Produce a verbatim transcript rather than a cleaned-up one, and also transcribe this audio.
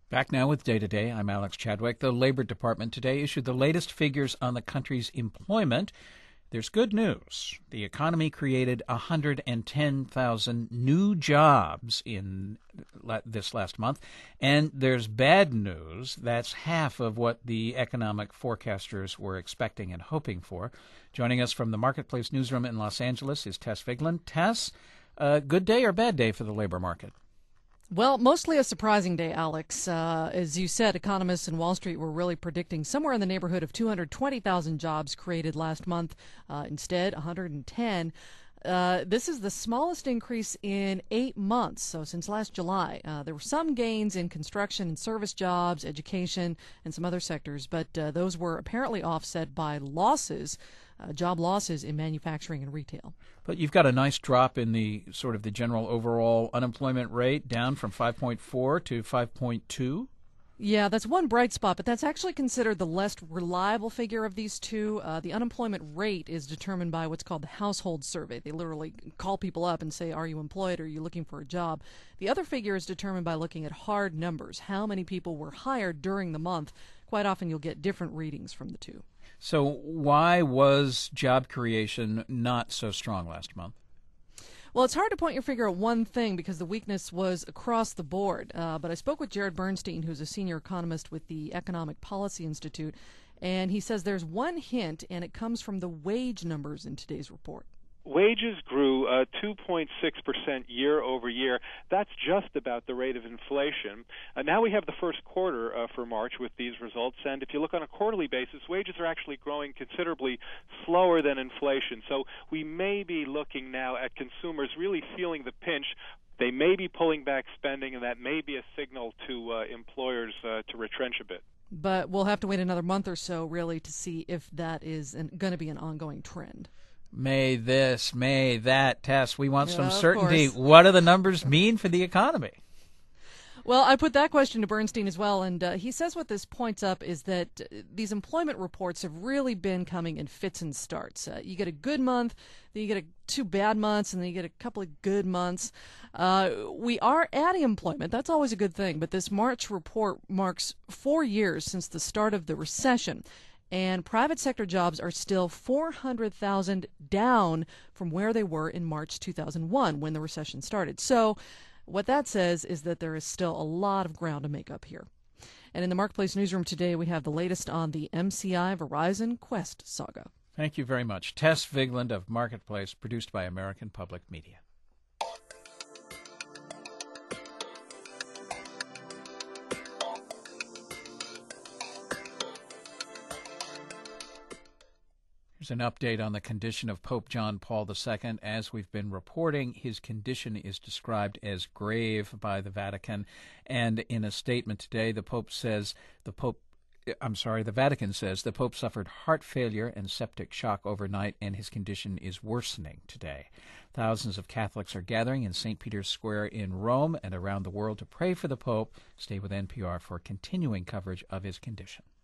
Back now with Day to Day. I'm Alex Chadwick. The Labor Department today issued the latest figures on the country's employment. There's good news. The economy created one hundred ten thousand new jobs in this last month. And there's bad news. That's half of what the economic forecasters were expecting and hoping for. Joining us from the Marketplace newsroom in Los Angeles is Tess Vigeland. Tess, uh, good day or bad day for the labor market? Well, mostly a surprising day, Alex. Uh, as you said, economists in Wall Street were really predicting somewhere in the neighborhood of two hundred twenty thousand jobs created last month. Uh, instead, one hundred ten. Uh, this is the smallest increase in eight months, so since last July. Uh, there were some gains in construction and service jobs, education, and some other sectors, but uh, those were apparently offset by losses, uh, job losses in manufacturing and retail. But you've got a nice drop in the sort of the general overall unemployment rate, down from five point four to five point two. Yeah, that's one bright spot, but that's actually considered the less reliable figure of these two. Uh, the unemployment rate is determined by what's called the household survey. They literally call people up and say, are you employed? Are you looking for a job? The other figure is determined by looking at hard numbers, how many people were hired during the month. Quite often you'll get different readings from the two. So why was job creation not so strong last month? Well, it's hard to point your finger at one thing because the weakness was across the board. Uh, but I spoke with Jared Bernstein, who's a senior economist with the Economic Policy Institute, and he says there's one hint, and it comes from the wage numbers in today's report. Wages grew uh, two point six percent year over year. That's just about the rate of inflation. Uh, now we have the first quarter uh, for March with these results, and if you look on a quarterly basis, wages are actually growing considerably slower than inflation. So we may be looking now at consumers really feeling the pinch. They may be pulling back spending, and that may be a signal to uh, employers uh, to retrench a bit. But we'll have to wait another month or so, really, to see if that is going to be an ongoing trend. May this, may that, Tess. We want Yeah, some of certainty. course. What do the numbers mean for the economy? Well, I put that question to Bernstein as well, and uh, he says what this points up is that uh, these employment reports have really been coming in fits and starts. Uh, you get a good month, then you get a, two bad months, and then you get a couple of good months. Uh, we are adding employment. That's always a good thing, but this March report marks four years since the start of the recession. And private sector jobs are still four hundred thousand down from where they were in March two thousand one when the recession started. So what that says is that there is still a lot of ground to make up here. And in the Marketplace newsroom today, we have the latest on the M C I Verizon Quest saga. Thank you very much. Tess Vigeland of Marketplace, produced by American Public Media. Here's an update on the condition of Pope John Paul the Second. As we've been reporting, his condition is described as grave by the Vatican. And in a statement today, the Pope says the Pope I'm sorry, the Vatican says the Pope suffered heart failure and septic shock overnight, and his condition is worsening today. Thousands of Catholics are gathering in Saint Peter's Square in Rome and around the world to pray for the Pope. Stay with N P R for continuing coverage of his condition.